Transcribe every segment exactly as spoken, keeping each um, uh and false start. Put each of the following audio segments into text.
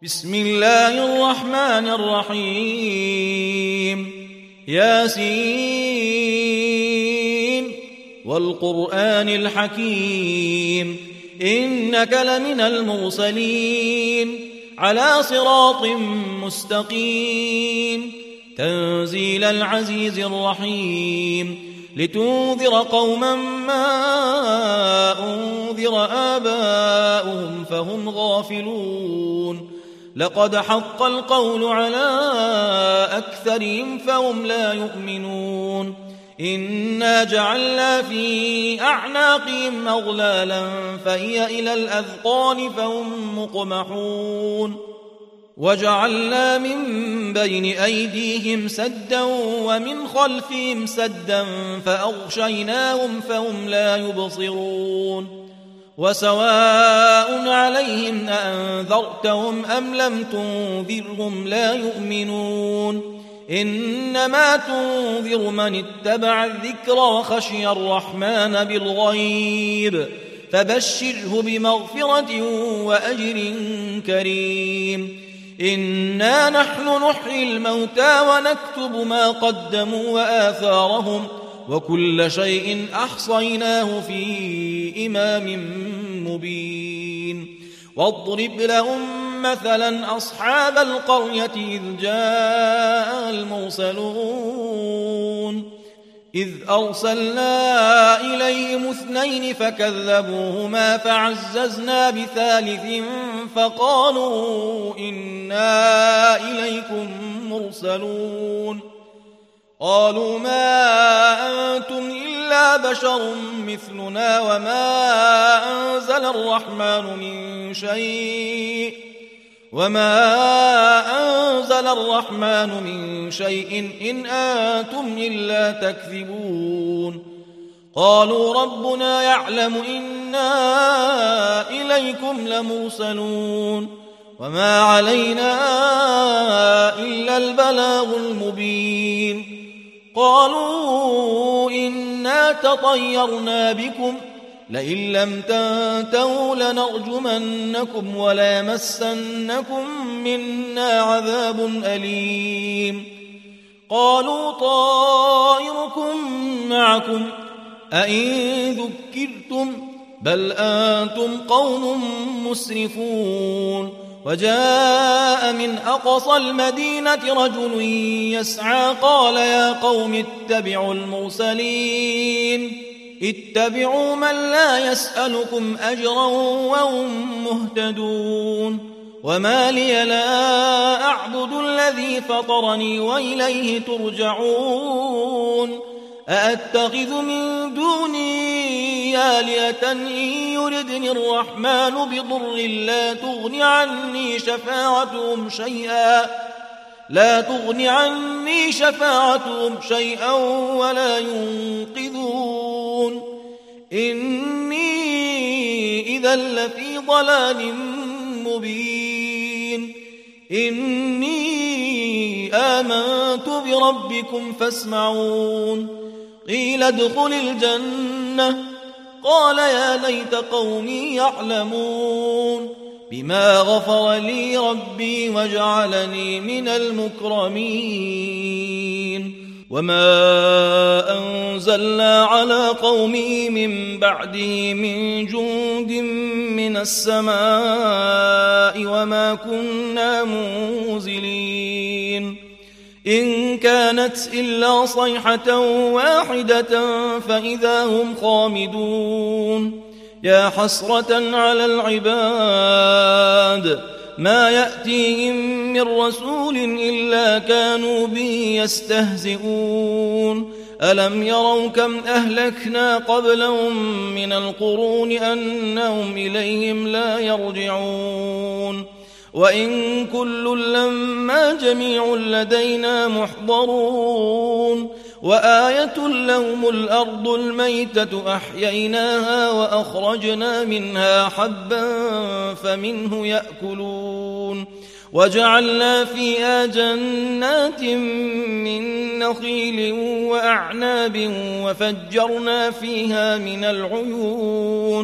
بسم الله الرحمن الرحيم ياسين والقرآن الحكيم إنك لمن المرسلين على صراط مستقيم تنزيل العزيز الرحيم لتنذر قوما ما أنذر آباؤهم فهم غافلون لقد حق القول على أكثرهم فهم لا يؤمنون إنا جعلنا في أعناقهم أغلالا فهي إلى الأذقان فهم مقمحون وجعلنا من بين أيديهم سدا ومن خلفهم سدا فأغشيناهم فهم لا يبصرون وسواء عليهم أأنذرتهم أم لم تنذرهم لا يؤمنون إنما تنذر من اتبع الذكر وخشي الرحمن بالغيب فبشره بمغفرة وأجر كريم إنا نحن نحيي الموتى ونكتب ما قدموا وآثارهم وكل شيء أحصيناه في إمام مبين واضرب لهم مثلا أصحاب القرية إذ جاء المرسلون إذ أرسلنا إليهم اثنين فكذبوهما فعززنا بثالث فقالوا إنا إليكم مرسلون قالوا ما أنتم إلا بشر مثلنا وما أنزل الرحمن من شيء وما أنزل الرحمن من شيء إن أنتم إلا تكذبون قالوا ربنا يعلم إنا إليكم لمرسلون وما علينا إلا البلاغ المبين قالوا إنا تطيرنا بكم لئن لم تنتهوا لنرجمنكم وليمسنكم منا عذاب أليم قالوا طائركم معكم أئن ذكرتم بل أنتم قوم مسرفون وجاء من أقصى المدينة رجل يسعى قال يا قوم اتبعوا المرسلين اتبعوا من لا يسألكم أجرا وهم مهتدون وما لي لا أعبد الذي فطرني وإليه ترجعون أأتخذ من دوني آلهة إن يردني الرحمن بضر لا تغن عني شفاعتهم شيئا لا تغن عني شفاعتهم شيئا ولا ينقذون إني إذا لفي ضلال مبين إني آمنت بربكم فاسمعون قيل ادخل الجنة قال يا ليت قومي يعلمون بما غفر لي ربي وجعلني من المكرمين وما أنزلنا على قومه من بعده من جند من السماء وما كنا منزلين إن كانت إلا صيحة واحدة فإذا هم خامدون يا حسرة على العباد ما يأتيهم من رسول إلا كانوا به يستهزئون ألم يروا كم أهلكنا قبلهم من القرون أنهم إليهم لا يرجعون وإن كل لما جميع لدينا محضرون وآية لهم الأرض الميتة أحييناها وأخرجنا منها حبا فمنه يأكلون وجعلنا فيها جنات من نخيل وأعناب وفجرنا فيها من العيون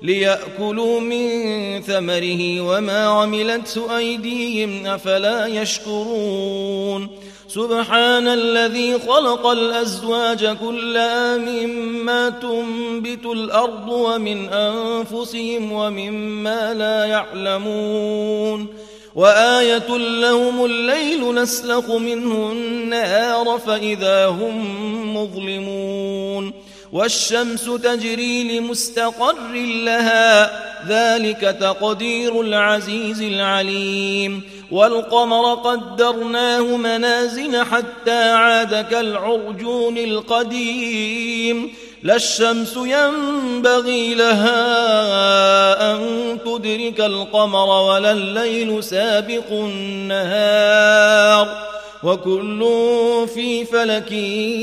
ليأكلوا من ثمره وما عملته أيديهم أفلا يشكرون سبحان الذي خلق الأزواج كلها مما تنبت الأرض ومن أنفسهم ومما لا يعلمون وآية لهم الليل نسلخ منه النهار فإذا هم مظلمون والشمس تجري لمستقر لها ذلك تقدير العزيز العليم والقمر قدرناه منازل حتى عاد كالعرجون القديم لا الشمس ينبغي لها أن تدرك القمر ولا الليل سابق النهار وكل في فلك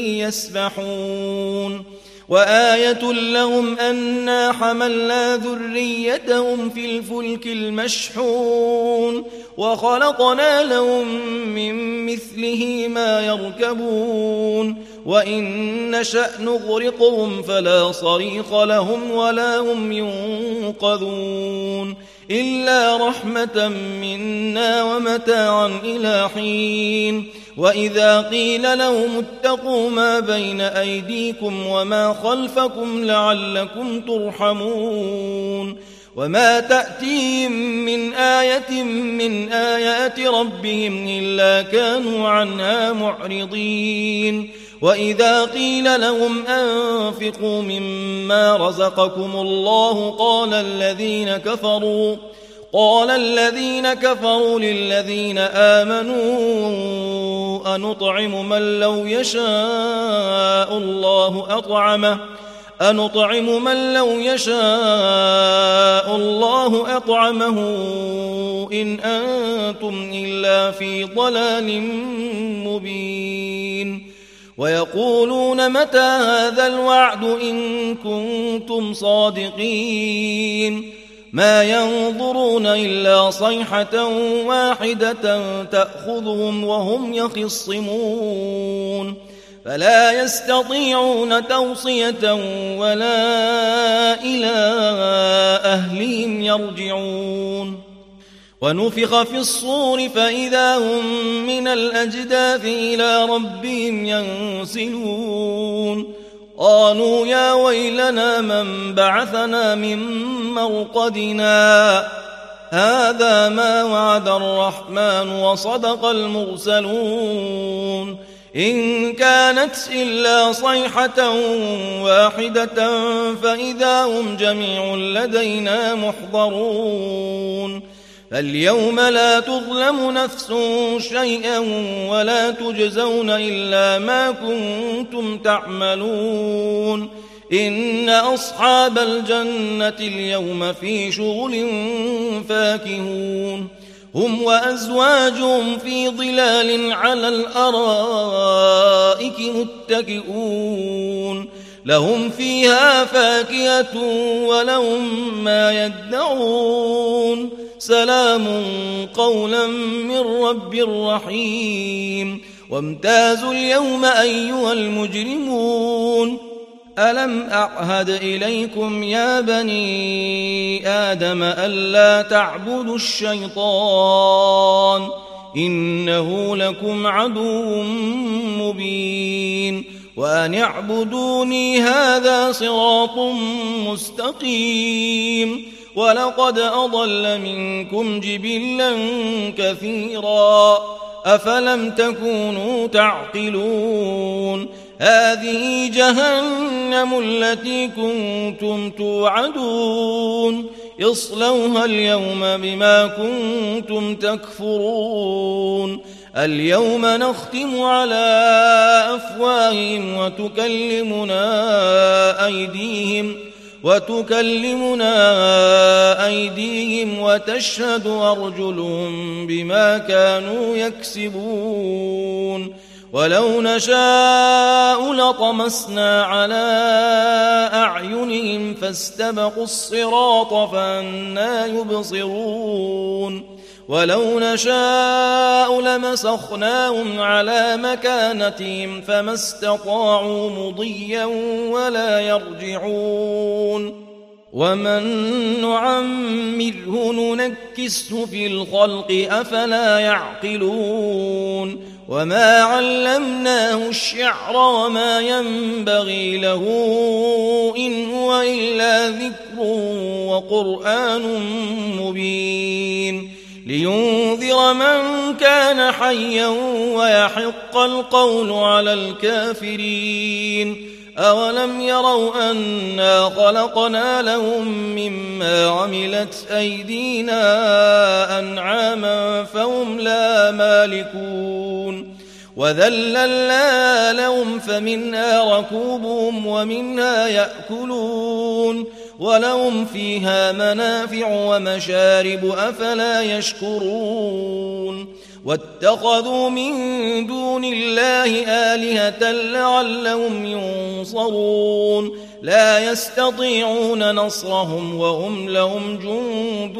يسبحون وآية لهم أنا حملنا ذريتهم في الفلك المشحون وخلقنا لهم من مثله ما يركبون وإن نشأ نغرقهم فلا صريخ لهم ولا هم ينقذون إلا رحمة منا ومتاعا إلى حين وإذا قيل لهم اتقوا ما بين أيديكم وما خلفكم لعلكم ترحمون وما تأتيهم من آية من آيات ربهم إلا كانوا عنها معرضين وإذا قيل لهم أنفقوا مما رزقكم الله قال الذين كفروا قال الذين كفروا للذين آمنوا أنطعم من لو يشاء الله أطعمه أنطعم من لو يشاء الله أطعمه إن أنتم إلا في ضلال مبين ويقولون متى هذا الوعد إن كنتم صادقين ما ينظرون إلا صيحة واحدة تأخذهم وهم يخصمون فلا يستطيعون توصية ولا إلى أهلهم يرجعون ونفخ في الصور فإذا هم من الأجداث إلى ربهم ينسلون قالوا يا ويلنا من بعثنا من مرقدنا هذا ما وعد الرحمن وصدق المرسلون إن كانت إلا صيحة واحدة فإذا هم جميع لدينا محضرون فاليوم لا تظلم نفس شيئا ولا تجزون إلا ما كنتم تعملون إن أصحاب الجنة اليوم في شغل فاكهون هم وأزواجهم في ظلال على الأرائك متكئون لهم فيها فاكهة ولهم ما يدعون سلام قولا من رب رحيم وامتازوا اليوم أيها المجرمون ألم أعهد إليكم يا بني آدم ألا تعبدوا الشيطان إنه لكم عدو مبين وأن اعبدوني هذا صراط مستقيم ولقد أضل منكم جبلا كثيرا أفلم تكونوا تعقلون هذه جهنم التي كنتم توعدون اصلوها اليوم بما كنتم تكفرون اليوم نختم على أفواههم وتكلمنا أيديهم وتكلمنا أيديهم وتشهد أرجلهم بما كانوا يكسبون ولو نشاء لطمسنا على أعينهم فاستبقوا الصراط فأنى يبصرون ولو نشاء لمسخناهم على مكانتهم فما استطاعوا مضيا ولا يرجعون ومن نعمره ننكسه في الخلق أفلا يعقلون وما علمناه الشعر وما ينبغي له إن هو إلا ذكر وقرآن مبين لينذر من كان حيا ويحق القول على الكافرين أولم يروا أنا خلقنا لهم مما عملت أيدينا أنعاما فهم لا مالكون وذللنا لهم فمنها ركوبهم ومنها يأكلون ولهم فيها منافع ومشارب أفلا يشكرون واتخذوا من دون الله آلهة لعلهم ينصرون لا يستطيعون نصرهم وهم لهم جند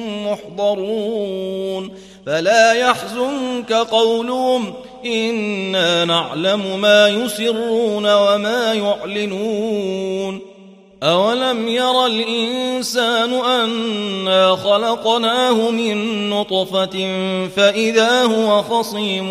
محضرون فلا يحزنك قولهم إنا نعلم ما يسرون وما يعلنون أولم ير الإنسان أنا خلقناه من نطفة فإذا هو خصيم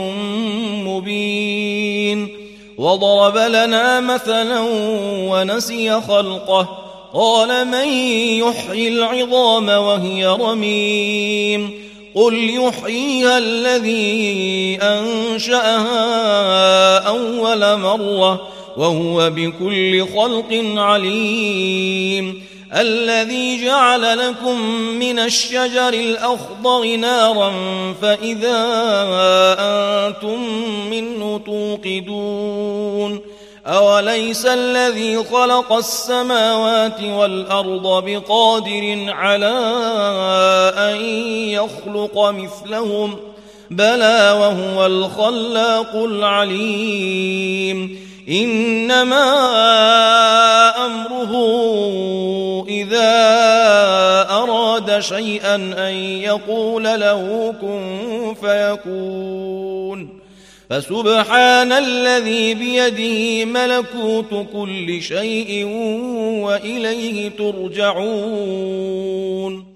مبين وضرب لنا مثلا ونسي خلقه قال من يحيي العظام وهي رميم قل يحييها الذي أنشأها أول مرة وهو بكل خلق عليم الذي جعل لكم من الشجر الأخضر نارا فإذا أنتم منه توقدون أوليس الذي خلق السماوات والأرض بقادر على أن يخلق مثلهم بلى وهو الخلاق العليم إنما أمره إذا أراد شيئا أن يقول له كن فيكون فسبحان الذي بيده ملكوت كل شيء وإليه ترجعون